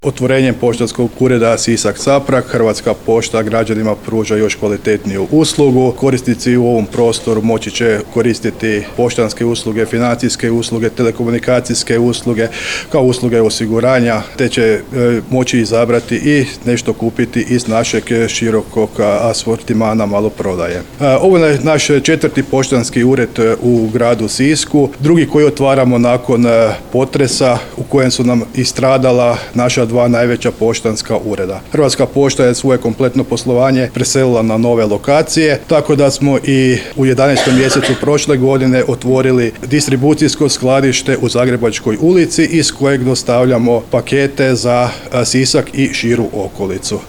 Otvorenjem poštanskog ureda Sisak-Caprak Hrvatska pošta građanima pruža još kvalitetniju uslugu. Korisnici u ovom prostoru moći će koristiti poštanske usluge, financijske usluge, telekomunikacijske usluge, kao usluge osiguranja, te će moći izabrati i nešto kupiti iz našeg širokog asortimana maloprodaje. Ovo je naš 4. poštanski ured u gradu Sisku, drugi koji otvaramo nakon potresa u kojem su nam istradala naša 2 najveća poštanska ureda. Hrvatska pošta je svoje kompletno poslovanje preselila na nove lokacije, tako da smo i u 11. mjesecu prošle godine otvorili distribucijsko skladište u Zagrebačkoj ulici iz kojeg dostavljamo pakete za Sisak i širu okolicu.